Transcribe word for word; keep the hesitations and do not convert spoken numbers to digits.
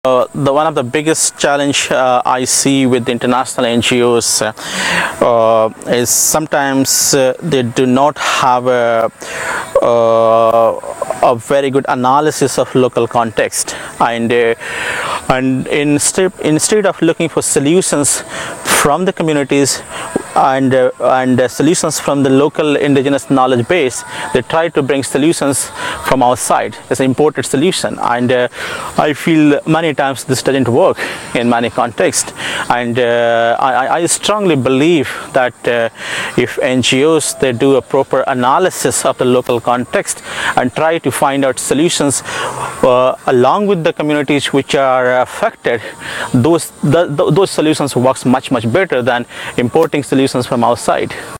Uh, the one of the biggest challenge uh, I see with international N G Os uh, uh, is sometimes uh, they do not have a, uh, a very good analysis of local context, and uh, and instead instead of looking for solutions from the communities and uh, and uh, solutions from the local indigenous knowledge base, they try to bring solutions from outside as an imported solution, and uh, I feel many times this doesn't work in many contexts. And uh, I, I strongly believe that uh, if N G Os they do a proper analysis of the local context and try to find out solutions uh, along with the communities which are affected, those the, those solutions works much much better than importing solutions from outside.